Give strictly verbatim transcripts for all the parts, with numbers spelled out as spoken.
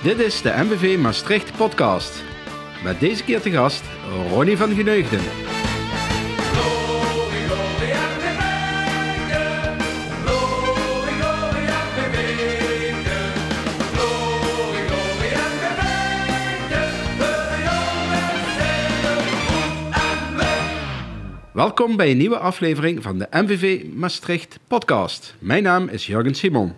Dit is de M V V Maastricht podcast. Met deze keer te gast Ronnie van Geneugden. Welkom bij een nieuwe aflevering van de M V V Maastricht podcast. Mijn naam is Jurgen Simon.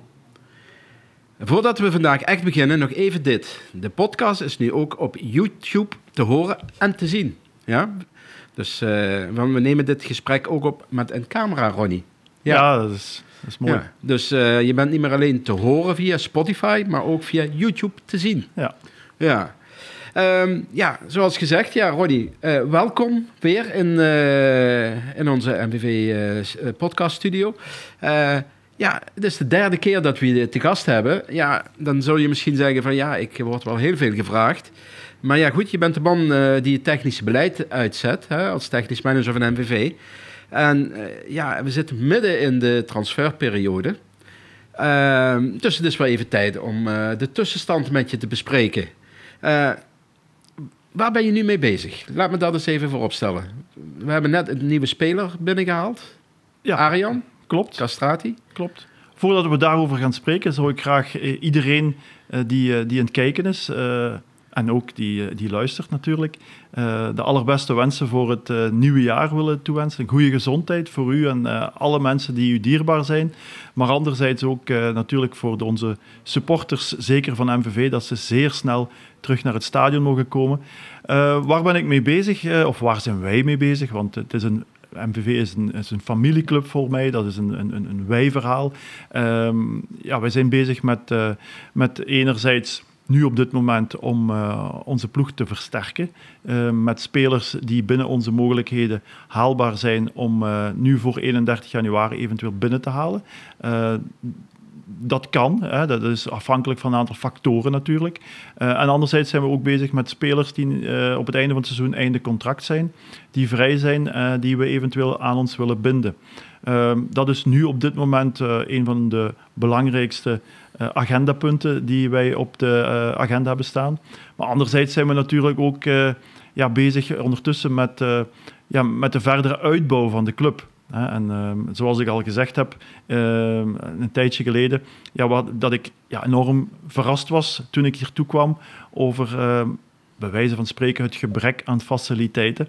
Voordat we vandaag echt beginnen, nog even dit. De podcast is nu ook op YouTube te horen en te zien. Ja? Dus uh, we nemen dit gesprek ook op met een camera, Ronnie. Ja, ja dat, is, dat is mooi. Ja, dus uh, je bent niet meer alleen te horen via Spotify, maar ook via YouTube te zien. Ja. Ja. Um, ja, zoals gezegd, ja, Ronnie, uh, welkom weer in, uh, in onze M V V uh, podcast studio. Uh, ja, het is de derde keer dat we je te gast hebben. Ja, dan zul je misschien zeggen van ja, ik word wel heel veel gevraagd. Maar ja, goed, je bent de man uh, die het technische beleid uitzet, hè, als technisch manager van M V V. En uh, ja, we zitten midden in de transferperiode. Uh, dus het is wel even tijd om uh, de tussenstand met je te bespreken. Uh, Waar ben je nu mee bezig? Laat me dat eens even vooropstellen. We hebben net een nieuwe speler binnengehaald. Ja, Arjan. Klopt. Castrati. Klopt. Voordat we daarover gaan spreken, zou ik graag eh, iedereen uh, die, uh, die aan het kijken is, uh, en ook die, uh, die luistert natuurlijk, uh, de allerbeste wensen voor het uh, nieuwe jaar willen toewensen. Een goede gezondheid voor u en uh, alle mensen die u dierbaar zijn. Maar anderzijds ook uh, natuurlijk voor de, onze supporters, zeker van M V V, dat ze zeer snel terug naar het stadion mogen komen. Uh, waar ben ik mee bezig? Uh, of waar zijn wij mee bezig? Want het is een, M V V is een, is een familieclub voor mij. Dat is een, een, een wij-verhaal. Um, ja, wij zijn bezig met, uh, met enerzijds nu op dit moment om uh, onze ploeg te versterken. Uh, met spelers die binnen onze mogelijkheden haalbaar zijn om uh, nu voor eenendertig januari eventueel binnen te halen. Uh, Dat kan, hè, dat is afhankelijk van een aantal factoren natuurlijk. Uh, en anderzijds zijn we ook bezig met spelers die uh, op het einde van het seizoen einde contract zijn, die vrij zijn, uh, die we eventueel aan ons willen binden. Uh, dat is nu op dit moment uh, een van de belangrijkste uh, agendapunten die wij op de uh, agenda hebben staan. Maar anderzijds zijn we natuurlijk ook uh, ja, bezig ondertussen met, uh, ja, met de verdere uitbouw van de club. En uh, zoals ik al gezegd heb, uh, een tijdje geleden, ja, wat, dat ik ja, enorm verrast was toen ik hier toe kwam over, uh, bij wijze van spreken, het gebrek aan faciliteiten.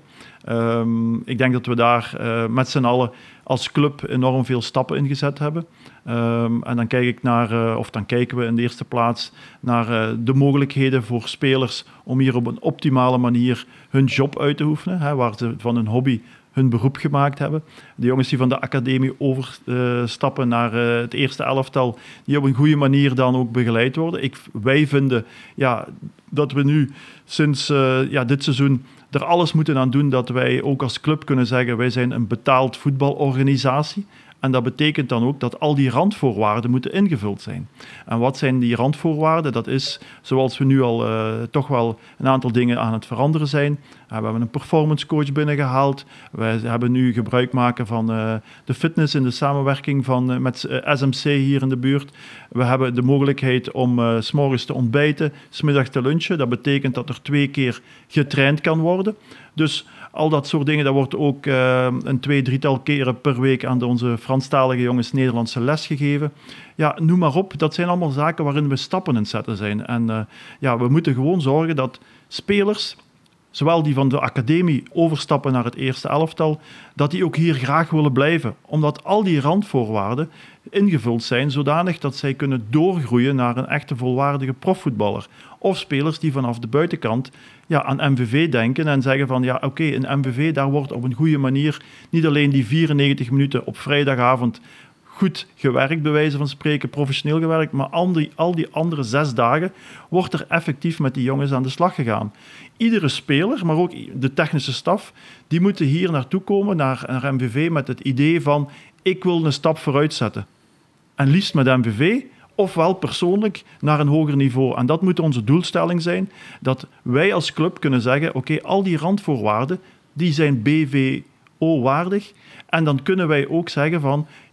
Um, ik denk dat we daar uh, met z'n allen als club enorm veel stappen in gezet hebben. Um, en dan kijk ik naar, uh, of dan kijken we in de eerste plaats naar uh, de mogelijkheden voor spelers om hier op een optimale manier hun job uit te oefenen, hè, waar ze van hun hobby hun beroep gemaakt hebben. De jongens die van de academie overstappen uh, naar uh, het eerste elftal, die op een goede manier dan ook begeleid worden. Ik, wij vinden ja, dat we nu sinds uh, ja, dit seizoen er alles moeten aan doen dat wij ook als club kunnen zeggen, wij zijn een betaald voetbalorganisatie. En dat betekent dan ook dat al die randvoorwaarden moeten ingevuld zijn. En wat zijn die randvoorwaarden? Dat is, zoals we nu al uh, toch wel een aantal dingen aan het veranderen zijn. Uh, we hebben een performance coach binnengehaald. Wij hebben nu gebruik maken van uh, de fitness in de samenwerking van, uh, met uh, S M C hier in de buurt. We hebben de mogelijkheid om uh, 's morgens te ontbijten, 's middags te lunchen. Dat betekent dat er twee keer getraind kan worden. Dus al dat soort dingen, dat wordt ook uh, een twee, drietal keren per week aan de, onze Franstalige jongens Nederlandse les gegeven. Ja, noem maar op. Dat zijn allemaal zaken waarin we stappen in het zetten zijn. En uh, ja, we moeten gewoon zorgen dat spelers, zowel die van de academie overstappen naar het eerste elftal, dat die ook hier graag willen blijven. Omdat al die randvoorwaarden ingevuld zijn zodanig dat zij kunnen doorgroeien naar een echte volwaardige profvoetballer. Of spelers die vanaf de buitenkant ja, aan M V V denken en zeggen van ja, oké, okay, in M V V daar wordt op een goede manier niet alleen die vierennegentig minuten op vrijdagavond goed gewerkt, bij wijze van spreken, professioneel gewerkt, maar al die, al die andere zes dagen wordt er effectief met die jongens aan de slag gegaan. Iedere speler, maar ook de technische staf, die moeten hier naartoe komen, naar, naar M V V, met het idee van ik wil een stap vooruit zetten. En liefst met M V V, ofwel persoonlijk naar een hoger niveau. En dat moet onze doelstelling zijn, dat wij als club kunnen zeggen, oké, okay, al die randvoorwaarden, die zijn B V O-waardig. En dan kunnen wij ook zeggen van, ja,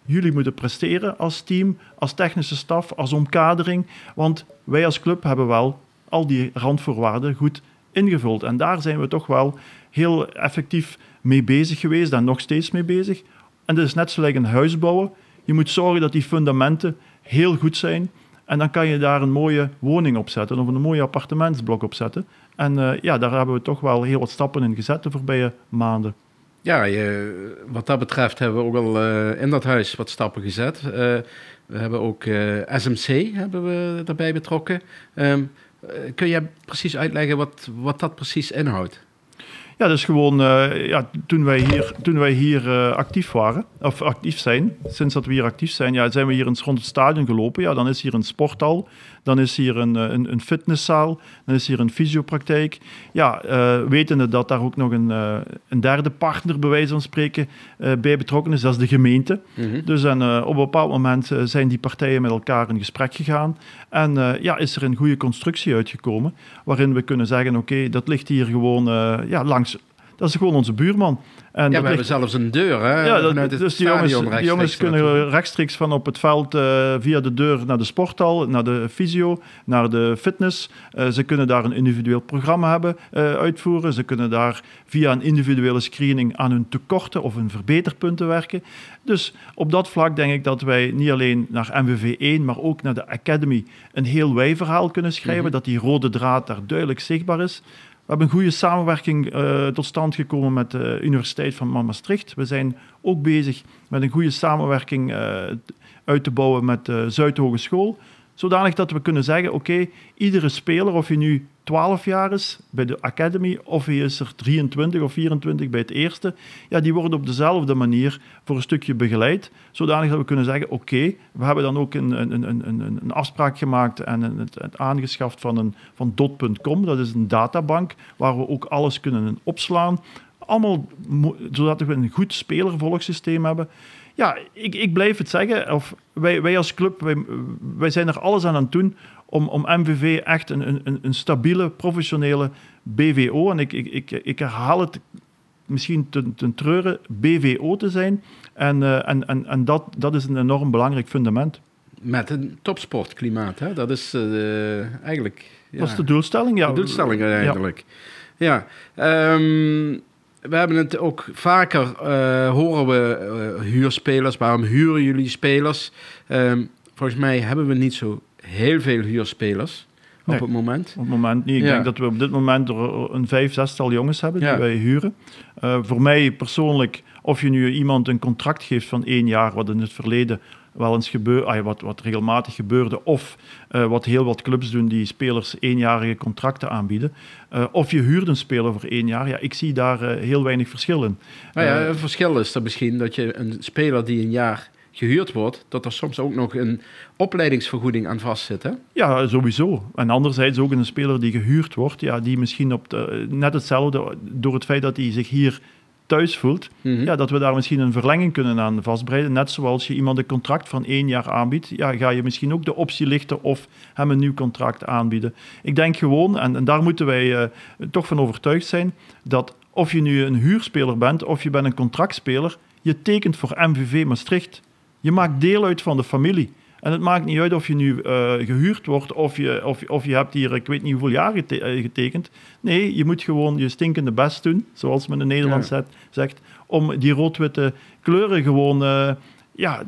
jullie moeten presteren als team, als technische staf, als omkadering. Want wij als club hebben wel al die randvoorwaarden goed ingevuld. En daar zijn we toch wel heel effectief mee bezig geweest en nog steeds mee bezig. En dat is net zoals een huis bouwen. Je moet zorgen dat die fundamenten heel goed zijn. En dan kan je daar een mooie woning op zetten of een mooie appartementsblok op zetten. En uh, ja, daar hebben we toch wel heel wat stappen in gezet de voorbije maanden. Ja, je, wat dat betreft hebben we ook al uh, in dat huis wat stappen gezet. Uh, we hebben ook uh, S M C hebben we erbij betrokken. Um, uh, kun je precies uitleggen wat, wat dat precies inhoudt? Ja, dat is gewoon, uh, ja, toen wij hier, toen wij hier uh, actief waren, of actief zijn, sinds dat we hier actief zijn, ja, zijn we hier eens rond het stadion gelopen. Ja, dan is hier een sporthal, dan is hier een, een, een fitnesszaal, dan is hier een fysiopraktijk. Ja, uh, wetende dat daar ook nog een, uh, een derde partner, bij wijze van spreken, uh, bij betrokken is, dat is de gemeente. Mm-hmm. Dus en, uh, op een bepaald moment uh, zijn die partijen met elkaar in gesprek gegaan. En uh, ja, is er een goede constructie uitgekomen, waarin we kunnen zeggen, oké, okay, dat ligt hier gewoon uh, ja, langs. Dat is gewoon onze buurman. En ja, we hebben ligt... zelfs een deur, hè? Ja, dat, dus die jongens, die jongens kunnen rechtstreeks van op het veld uh, via de deur naar de sporthal, naar de fysio, naar de fitness. Uh, ze kunnen daar een individueel programma hebben, uh, uitvoeren. Ze kunnen daar via een individuele screening aan hun tekorten of hun verbeterpunten werken. Dus op dat vlak denk ik dat wij niet alleen naar M V V één, maar ook naar de Academy een heel wij-verhaal kunnen schrijven, mm-hmm. dat die rode draad daar duidelijk zichtbaar is. We hebben een goede samenwerking uh, tot stand gekomen met de Universiteit van Maastricht. We zijn ook bezig met een goede samenwerking uh, uit te bouwen met de Zuidhogeschool. Zodanig dat we kunnen zeggen, oké, okay, iedere speler, of je nu twaalf jaar is bij de Academy, of hij is er drieëntwintig of vierentwintig bij het eerste, ja, die worden op dezelfde manier voor een stukje begeleid. Zodanig dat we kunnen zeggen, oké, okay, we hebben dan ook een, een, een, een, een afspraak gemaakt en het, het aangeschaft van, een, van dot punt com. Dat is een databank waar we ook alles kunnen opslaan. Allemaal zodat we een goed spelervolgsysteem hebben. Ja, ik, ik blijf het zeggen. Of wij, wij als club, wij, wij zijn er alles aan aan het doen om, om M V V echt een, een, een stabiele, professionele B V O, en ik, ik, ik, ik herhaal het misschien ten, ten treuren, B V O te zijn. En, uh, en, en, en dat, dat is een enorm belangrijk fundament. Met een topsportklimaat, hè? Dat is uh, eigenlijk... Ja, dat is de doelstelling, ja. De doelstelling eigenlijk. Ja. ja um, we hebben het ook vaker, uh, horen we uh, huurspelers. Waarom huren jullie spelers? Um, volgens mij hebben we niet zo heel veel huurspelers nee, op het moment. Op het moment niet. Ik ja. denk dat we op dit moment er een vijf, zestal jongens hebben die ja. wij huren. Uh, voor mij persoonlijk, of je nu iemand een contract geeft van één jaar, wat in het verleden wel eens gebeurde, ah, wat, wat regelmatig gebeurde, of uh, wat heel wat clubs doen die spelers eenjarige contracten aanbieden, uh, of je huurt een speler voor één jaar, ja, ik zie daar uh, heel weinig verschil in. Nou ja, het verschil is er misschien dat je een speler die een jaar gehuurd wordt, dat er soms ook nog een opleidingsvergoeding aan vastzit, hè? Ja, sowieso. En anderzijds ook een speler die gehuurd wordt, ja, die misschien op de, net hetzelfde, door het feit dat hij zich hier thuis voelt, mm-hmm. ja, dat we daar misschien een verlenging kunnen aan vastbreiden. Net zoals je iemand een contract van één jaar aanbiedt, ja, ga je misschien ook de optie lichten of hem een nieuw contract aanbieden. Ik denk gewoon, en, en daar moeten wij uh, toch van overtuigd zijn, dat of je nu een huurspeler bent of je bent een contractspeler, je tekent voor M V V Maastricht. Je maakt deel uit van de familie. En het maakt niet uit of je nu uh, gehuurd wordt of je, of, of je hebt hier, ik weet niet hoeveel jaar gete- getekend. Nee, je moet gewoon je stinkende best doen, zoals men in Nederland ja. zegt, om die rood-witte kleuren gewoon uh, ja,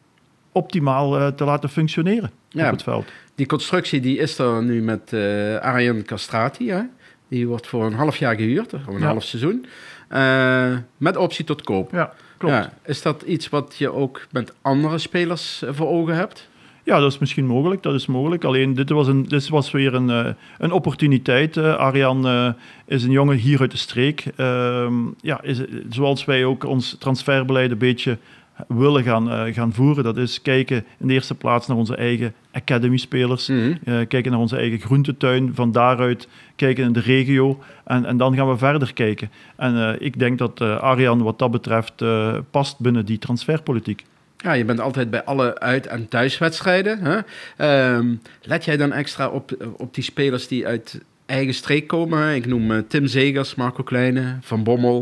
optimaal uh, te laten functioneren ja, op het veld. Die constructie die is er nu met uh, Arjan Castrati. Hè? Die wordt voor een half jaar gehuurd, of een ja. half seizoen, uh, met optie tot koop. Ja. Klopt. Ja, is dat iets wat je ook met andere spelers voor ogen hebt? Ja, dat is misschien mogelijk. Dat is mogelijk. Alleen, dit was, een, dit was weer een, uh, een opportuniteit. Uh, Arjan uh, is een jongen hier uit de streek. Uh, ja, is, zoals wij ook ons transferbeleid een beetje willen gaan, uh, gaan voeren. Dat is kijken in de eerste plaats naar onze eigen academy-spelers. Mm-hmm. Uh, kijken naar onze eigen groentetuin. Van daaruit kijken in de regio. En, en dan gaan we verder kijken. En uh, ik denk dat uh, Arjan wat dat betreft uh, past binnen die transferpolitiek. Ja, je bent altijd bij alle uit- en thuiswedstrijden. Hè? Um, let jij dan extra op, op die spelers die uit eigen streek komen? Ik noem uh, Tim Zegers, Marco Kleine, Van Bommel,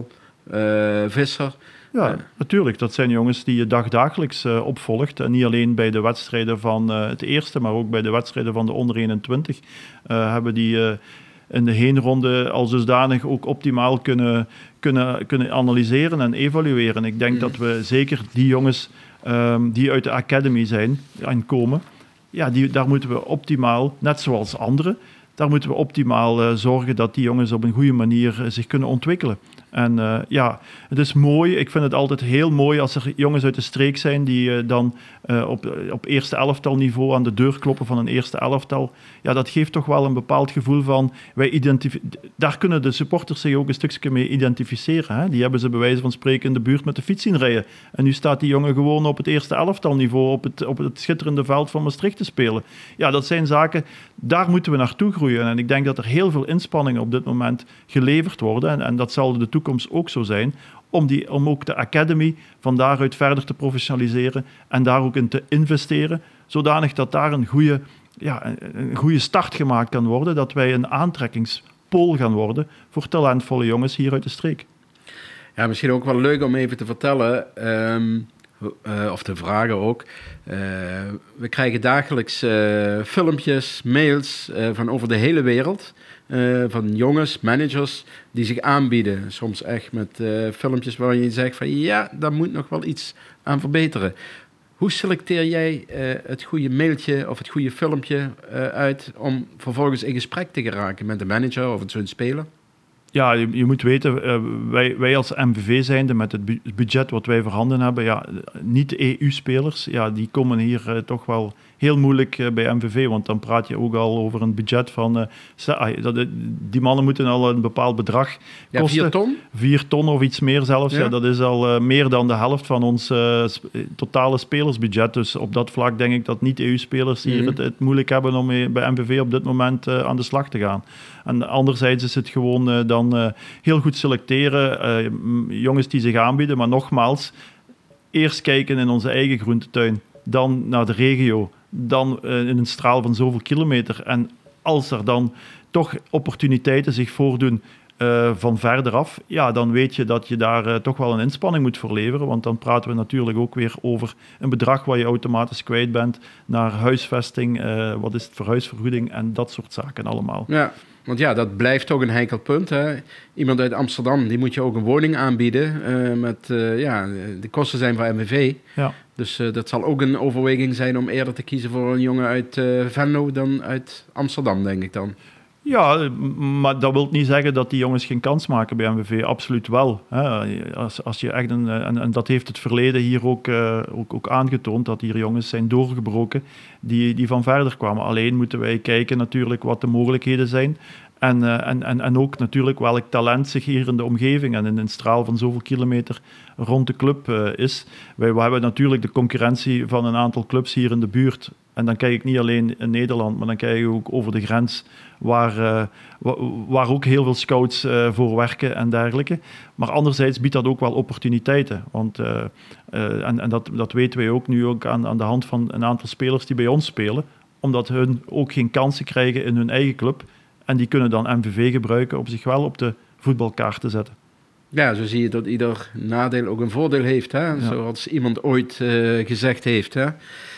uh, Visser. Ja, uh, natuurlijk. Dat zijn jongens die je dagdagelijks uh, opvolgt. En niet alleen bij de wedstrijden van uh, het eerste, maar ook bij de wedstrijden van de onder eenentwintig. Uh, hebben die uh, in de heenronde al dusdanig ook optimaal kunnen, kunnen, kunnen analyseren en evalueren. Ik denk mm. dat we zeker die jongens um, die uit de academy zijn en komen, ja, die, daar moeten we optimaal, net zoals anderen, daar moeten we optimaal uh, zorgen dat die jongens op een goede manier uh, zich kunnen ontwikkelen. En uh, ja, het is mooi. Ik vind het altijd heel mooi als er jongens uit de streek zijn die uh, dan uh, op, op eerste elftal niveau aan de deur kloppen van een eerste elftal. Ja, dat geeft toch wel een bepaald gevoel van, wij identif- daar kunnen de supporters zich ook een stukje mee identificeren. Hè? Die hebben ze bij wijze van spreken in de buurt met de fiets zien rijden. En nu staat die jongen gewoon op het eerste elftal niveau, op het, op het schitterende veld van Maastricht te spelen. Ja, dat zijn zaken, daar moeten we naartoe groeien. En ik denk dat er heel veel inspanningen op dit moment geleverd worden. En, en dat zal de toekomst ook zo zijn, om, die, om ook de academy van daaruit verder te professionaliseren en daar ook in te investeren, zodanig dat daar een goede, ja, een goede start gemaakt kan worden, dat wij een aantrekkingspool gaan worden voor talentvolle jongens hier uit de streek. Ja, misschien ook wel leuk om even te vertellen, um, uh, of te vragen ook. Uh, we krijgen dagelijks uh, filmpjes, mails uh, van over de hele wereld. Uh, van jongens, managers, die zich aanbieden. Soms echt met uh, filmpjes waarin je zegt van ja, daar moet nog wel iets aan verbeteren. Hoe selecteer jij uh, het goede mailtje of het goede filmpje uh, uit om vervolgens in gesprek te geraken met de manager of het zo'n speler? Ja, je, je moet weten, uh, wij, wij als M V V zijnde met het bu- budget wat wij voorhanden hebben, ja, niet-E U-spelers, ja, die komen hier uh, toch wel heel moeilijk uh, bij M V V, want dan praat je ook al over een budget van, uh, dat, die mannen moeten al een bepaald bedrag ja, kosten. Vier ton? Vier ton of iets meer zelfs, ja. Ja, dat is al uh, meer dan de helft van ons uh, sp- totale spelersbudget, dus op dat vlak denk ik dat niet-E U-spelers hier mm-hmm. het, het moeilijk hebben om mee, bij M V V op dit moment uh, aan de slag te gaan. En anderzijds is het gewoon uh, dan uh, heel goed selecteren, uh, jongens die zich aanbieden, maar nogmaals, eerst kijken in onze eigen groentetuin, dan naar de regio, dan uh, in een straal van zoveel kilometer. En als er dan toch opportuniteiten zich voordoen uh, van verder af, ja, dan weet je dat je daar uh, toch wel een inspanning moet voor leveren, want dan praten we natuurlijk ook weer over een bedrag waar je automatisch kwijt bent naar huisvesting, uh, wat is het voor huisvergoeding en dat soort zaken allemaal. Ja. Want ja, dat blijft toch een heikel punt. Hè? Iemand uit Amsterdam, die moet je ook een woning aanbieden. Uh, met, uh, ja, de kosten zijn van M V V. Ja. Dus uh, dat zal ook een overweging zijn om eerder te kiezen voor een jongen uit uh, Venlo dan uit Amsterdam, denk ik dan. Ja, maar dat wil niet zeggen dat die jongens geen kans maken bij M V V. Absoluut wel. Hè. Als, als je echt een, en, en dat heeft het verleden hier ook, uh, ook, ook aangetoond, dat hier jongens zijn doorgebroken die, die van verder kwamen. Alleen moeten wij kijken natuurlijk wat de mogelijkheden zijn. En, uh, en, en, en ook natuurlijk welk talent zich hier in de omgeving en in een straal van zoveel kilometer rond de club uh, is. Wij we hebben natuurlijk de concurrentie van een aantal clubs hier in de buurt. En dan kijk ik niet alleen in Nederland, maar dan kijk ik ook over de grens, waar, uh, waar, waar ook heel veel scouts uh, voor werken en dergelijke. Maar anderzijds biedt dat ook wel opportuniteiten. Want, uh, uh, en en dat, dat weten wij ook nu ook aan, aan de hand van een aantal spelers die bij ons spelen, omdat hun ook geen kansen krijgen in hun eigen club. En die kunnen dan M V V gebruiken om zich wel op de voetbalkaart te zetten. Ja, zo zie je dat ieder nadeel ook een voordeel heeft. Hè? Ja. Zoals iemand ooit uh, gezegd heeft. Hè?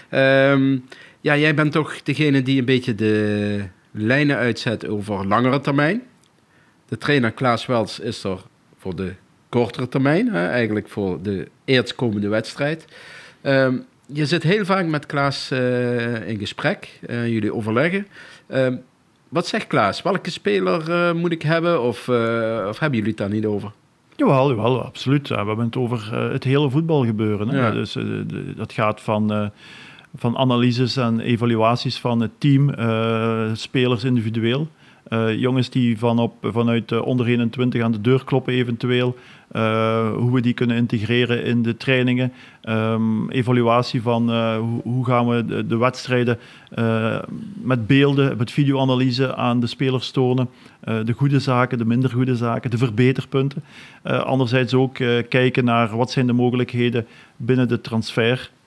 Um, ja, jij bent toch degene die een beetje de lijnen uitzet over langere termijn. De trainer Klaas Wels is er voor de kortere termijn. Hè? Eigenlijk voor de eerstkomende wedstrijd. Um, je zit heel vaak met Klaas uh, in gesprek. Uh, jullie overleggen. Um, Wat zegt Klaas? Welke speler uh, moet ik hebben? Of, uh, of hebben jullie het daar niet over? Jawel, jawel, absoluut. Ja, we hebben het over uh, het hele voetbalgebeuren. Hè? Ja. Dus, uh, de, dat gaat van, uh, van analyses en evaluaties van het team, uh, spelers individueel. Uh, jongens die van op, vanuit uh, onder eenentwintig aan de deur kloppen eventueel. Uh, hoe we die kunnen integreren in de trainingen. Um, evaluatie van uh, hoe, hoe gaan we de, de wedstrijden uh, met beelden, met videoanalyse aan de spelers tonen. Uh, de goede zaken, de minder goede zaken, de verbeterpunten. Uh, anderzijds ook uh, kijken naar wat zijn de mogelijkheden binnen de transfer.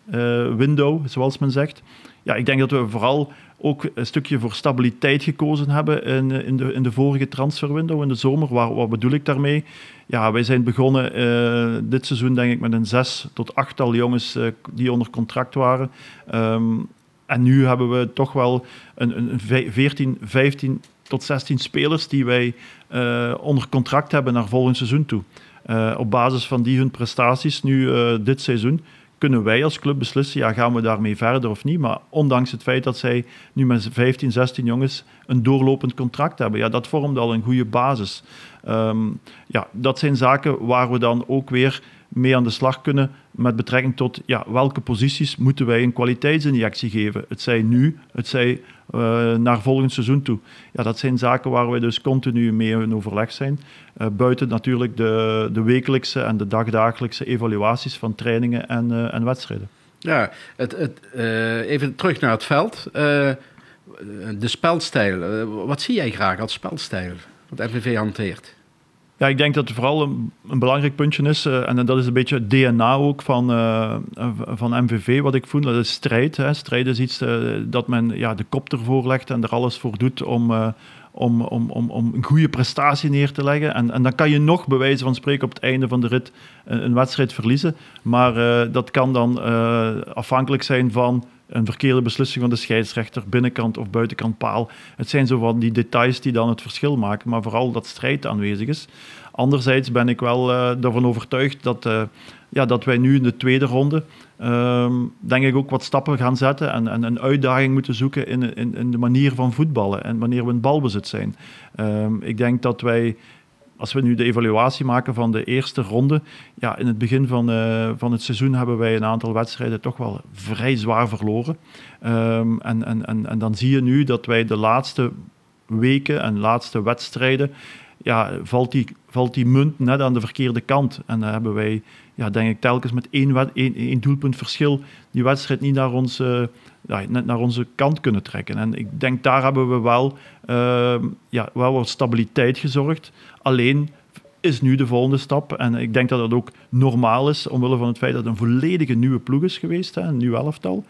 uh, window, zoals men zegt. Ja, ik denk dat we vooral ook een stukje voor stabiliteit gekozen hebben in, in, de, in de vorige transferwindow in de zomer. Waar, wat bedoel ik daarmee? Ja, wij zijn begonnen uh, dit seizoen denk ik met een zes tot achttal jongens uh, die onder contract waren. Um, en nu hebben we toch wel een, een veertien, vijftien tot zestien spelers die wij uh, onder contract hebben naar volgend seizoen toe. Uh, op basis van die hun prestaties nu uh, dit seizoen kunnen wij als club beslissen, ja, gaan we daarmee verder of niet. Maar ondanks het feit dat zij nu met vijftien, zestien jongens een doorlopend contract hebben, ja, dat vormt al een goede basis. Um, ja, dat zijn zaken waar we dan ook weer mee aan de slag kunnen met betrekking tot ja, welke posities moeten wij een kwaliteitsinjectie geven. Het zij nu, het zij uh, naar volgend seizoen toe. Ja, dat zijn zaken waar wij dus continu mee in overleg zijn. Uh, buiten natuurlijk de, de wekelijkse en de dagdagelijkse evaluaties van trainingen en, uh, en wedstrijden. Ja, het, het, uh, even terug naar het veld. Uh, de spelstijl. Uh, wat zie jij graag als spelstijl? Wat M V V hanteert? Ja, ik denk dat het vooral een, een belangrijk puntje is, uh, en dat is een beetje het D N A ook van, uh, van M V V, wat ik voel. Dat is strijd. Hè. Strijd is iets uh, dat men ja, de kop ervoor legt en er alles voor doet om, uh, om, om, om, om een goede prestatie neer te leggen. En, en dan kan je nog bij wijze van spreken op het einde van de rit een, een wedstrijd verliezen. Maar uh, dat kan dan uh, afhankelijk zijn van een verkeerde beslissing van de scheidsrechter, binnenkant of buitenkant paal. Het zijn zo van die details die dan het verschil maken, maar vooral dat strijd aanwezig is. Anderzijds ben ik wel uh, ervan overtuigd dat, uh, ja, dat wij nu in de tweede ronde uh, denk ik ook wat stappen gaan zetten en, en een uitdaging moeten zoeken in, in, in de manier van voetballen en wanneer we in balbezit zijn. Uh, ik denk dat wij, als we nu de evaluatie maken van de eerste ronde, ja, in het begin van, uh, van het seizoen hebben wij een aantal wedstrijden toch wel vrij zwaar verloren. Um, en, en, en, en dan zie je nu dat wij de laatste weken en laatste wedstrijden, ja, valt die, valt die munt net aan de verkeerde kant. En dan hebben wij, ja, denk ik, telkens met één, wed- één, één doelpunt verschil die wedstrijd niet naar onze, ja, net naar onze kant kunnen trekken. En ik denk, daar hebben we wel, uh, ja, wel wat stabiliteit gezorgd. Alleen is nu de volgende stap, en ik denk dat dat ook normaal is, omwille van het feit dat het een volledige nieuwe ploeg is geweest, hè, een nieuw elftal,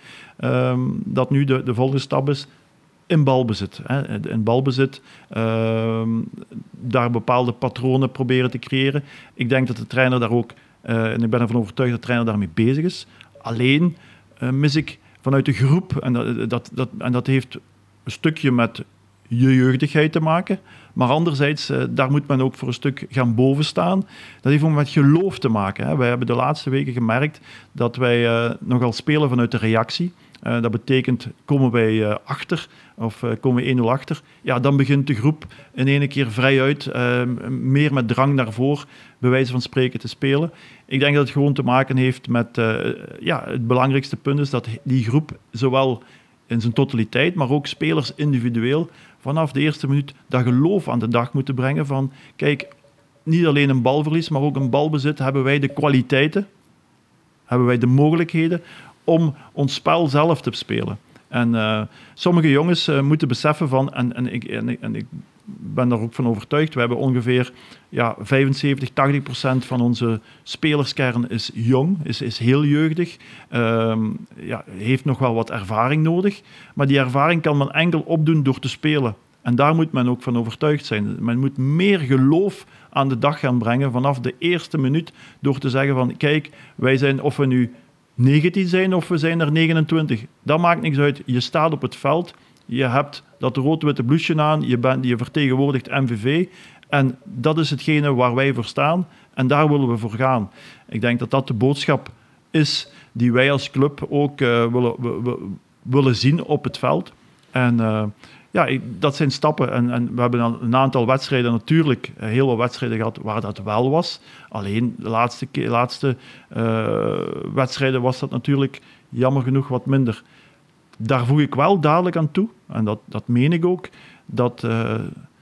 um, dat nu de, de volgende stap is in balbezit. Hè. In balbezit, uh, daar bepaalde patronen proberen te creëren. Ik denk dat de trainer daar ook, uh, en ik ben ervan overtuigd dat de trainer daarmee bezig is. Alleen uh, mis ik vanuit de groep, en dat, dat, dat, en dat heeft een stukje met je jeugdigheid te maken, maar anderzijds, uh, daar moet men ook voor een stuk gaan bovenstaan. Dat heeft ook met geloof te maken. Hè. Wij hebben de laatste weken gemerkt dat wij uh, nogal spelen vanuit de reactie. Uh, dat betekent, komen wij uh, achter, of uh, komen we één nul achter, ja, dan begint de groep in één keer vrijuit, uh, meer met drang naar voren, bij wijze van spreken, te spelen. Ik denk dat het gewoon te maken heeft met, uh, ja, het belangrijkste punt is dat die groep, zowel in zijn totaliteit, maar ook spelers individueel, vanaf de eerste minuut dat geloof aan de dag moeten brengen van, kijk, niet alleen een balverlies, maar ook een balbezit, hebben wij de kwaliteiten, hebben wij de mogelijkheden om ons spel zelf te spelen. En uh, sommige jongens uh, moeten beseffen van, en, en, ik, en, ik, en ik ben daar ook van overtuigd, we hebben ongeveer ja, vijfenzeventig, tachtig procent van onze spelerskern is jong, is, is heel jeugdig, uh, ja, heeft nog wel wat ervaring nodig, maar die ervaring kan men enkel opdoen door te spelen. En daar moet men ook van overtuigd zijn. Men moet meer geloof aan de dag gaan brengen vanaf de eerste minuut, door te zeggen van, kijk, wij zijn, of we nu negentien zijn of we zijn er negenentwintig. Dat maakt niks uit. Je staat op het veld, je hebt dat rood-witte blouseje aan, je, bent, je vertegenwoordigt M V V en dat is hetgene waar wij voor staan en daar willen we voor gaan. Ik denk dat dat de boodschap is die wij als club ook uh, willen, we, we, willen zien op het veld. En uh, ja, ik, dat zijn stappen. En, en we hebben een aantal wedstrijden natuurlijk, heel wat wedstrijden gehad waar dat wel was. Alleen de laatste, laatste uh, wedstrijden was dat natuurlijk jammer genoeg wat minder. Daar voeg ik wel dadelijk aan toe, en dat, dat meen ik ook, dat uh,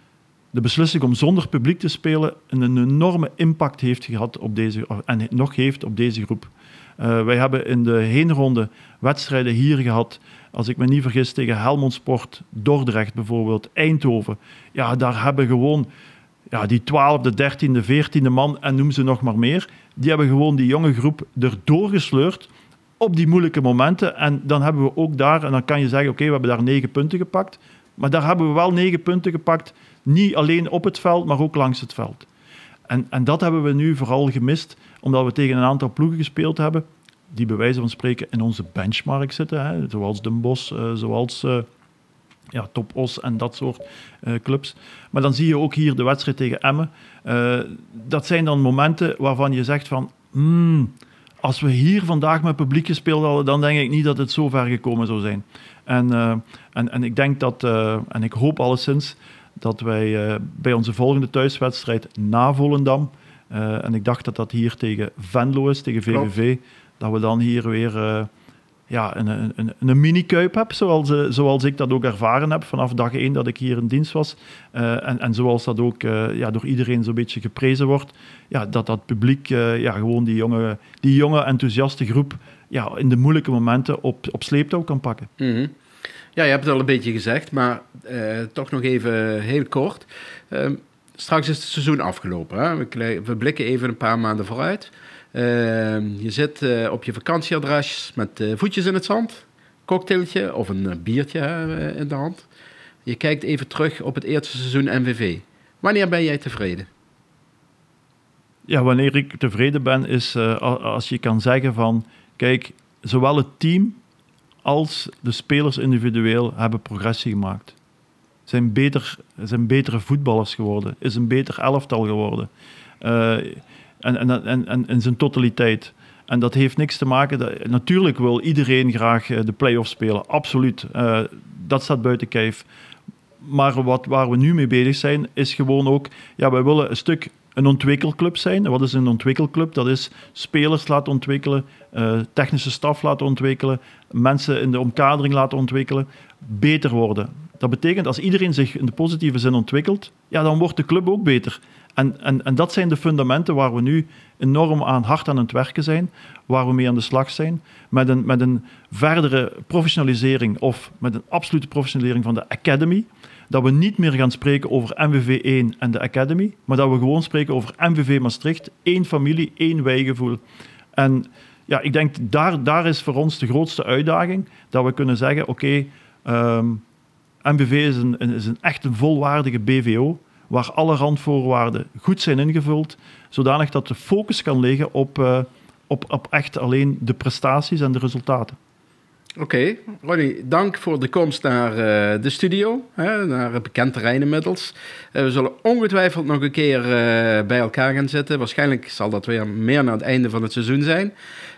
de beslissing om zonder publiek te spelen een enorme impact heeft gehad op deze, en nog heeft op deze groep. Uh, wij hebben in de heenronde wedstrijden hier gehad, als ik me niet vergis, tegen Helmond Sport, Dordrecht bijvoorbeeld, Eindhoven. Ja, daar hebben gewoon ja, die twaalfde, dertiende, veertiende man, en noem ze nog maar meer, die hebben gewoon die jonge groep erdoor gesleurd op die moeilijke momenten. En dan hebben we ook daar, en dan kan je zeggen, oké, okay, we hebben daar negen punten gepakt. Maar daar hebben we wel negen punten gepakt, niet alleen op het veld, maar ook langs het veld. En, en dat hebben we nu vooral gemist, omdat we tegen een aantal ploegen gespeeld hebben, die bij wijze van spreken in onze benchmark zitten, hè, zoals Den Bosch, uh, zoals uh, ja, Top Os en dat soort uh, clubs. Maar dan zie je ook hier de wedstrijd tegen Emmen. Uh, dat zijn dan momenten waarvan je zegt van, hmm, als we hier vandaag met publiek gespeeld hadden, dan denk ik niet dat het zo ver gekomen zou zijn. En, uh, en, en ik denk dat, uh, en ik hoop alleszins, dat wij uh, bij onze volgende thuiswedstrijd na Volendam, uh, en ik dacht dat dat hier tegen Venlo is, tegen V V V, Klopt. Dat we dan hier weer uh, ja, een, een, een, een mini-kuip hebben, zoals, uh, zoals ik dat ook ervaren heb vanaf dag één dat ik hier in dienst was. Uh, en, en zoals dat ook uh, ja, door iedereen zo'n beetje geprezen wordt, ja, dat dat publiek uh, ja, gewoon die jonge, die jonge enthousiaste groep ja, in de moeilijke momenten op, op sleeptouw kan pakken. Mm-hmm. Ja, je hebt het al een beetje gezegd, maar uh, toch nog even heel kort. Uh, straks is het seizoen afgelopen. Hè? We, we blikken even een paar maanden vooruit. Uh, je zit uh, op je vakantieadres met uh, voetjes in het zand, cocktailtje of een uh, biertje uh, in de hand. Je kijkt even terug op het eerste seizoen M V V. Wanneer ben jij tevreden? Ja, wanneer ik tevreden ben is uh, als je kan zeggen van, kijk, zowel het team als de spelers individueel hebben progressie gemaakt. Zijn, beter, zijn betere voetballers geworden, is een beter elftal geworden. Uh, en, en, en, en in zijn totaliteit. En dat heeft niks te maken... Dat, natuurlijk wil iedereen graag de play-offs spelen, absoluut. Uh, dat staat buiten kijf. Maar wat, waar we nu mee bezig zijn, is gewoon ook... Ja, wij willen een stuk een ontwikkelclub zijn. Wat is een ontwikkelclub? Dat is spelers laten ontwikkelen, uh, technische staf laten ontwikkelen, mensen in de omkadering laten ontwikkelen, beter worden. Dat betekent, als iedereen zich in de positieve zin ontwikkelt, ja, dan wordt de club ook beter. En, en, en dat zijn de fundamenten waar we nu enorm aan hard aan het werken zijn, waar we mee aan de slag zijn, met een, met een verdere professionalisering of met een absolute professionalisering van de academy, dat we niet meer gaan spreken over M V V één en de academy, maar dat we gewoon spreken over M V V Maastricht, één familie, één wijgevoel. En ja, ik denk, daar, daar is voor ons de grootste uitdaging, dat we kunnen zeggen, oké, okay, um, M V V is een, is een echt een volwaardige B V O, waar alle randvoorwaarden goed zijn ingevuld, zodanig dat de focus kan liggen op, uh, op, op echt alleen de prestaties en de resultaten. Oké, okay. Ronnie, dank voor de komst naar uh, de studio, hè, naar het bekend terrein inmiddels. Uh, we zullen ongetwijfeld nog een keer uh, bij elkaar gaan zitten. Waarschijnlijk zal dat weer meer naar het einde van het seizoen zijn.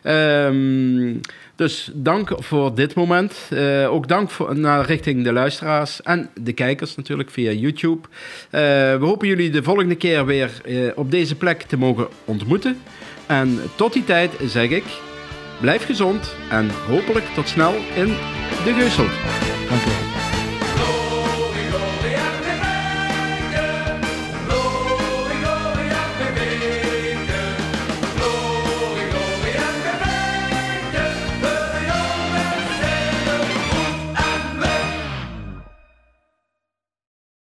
Um, dus dank voor dit moment. Uh, ook dank voor, naar richting de luisteraars en de kijkers natuurlijk via YouTube. Uh, we hopen jullie de volgende keer weer uh, op deze plek te mogen ontmoeten. En tot die tijd zeg ik... Blijf gezond en hopelijk tot snel in de Geusel. Dank u wel.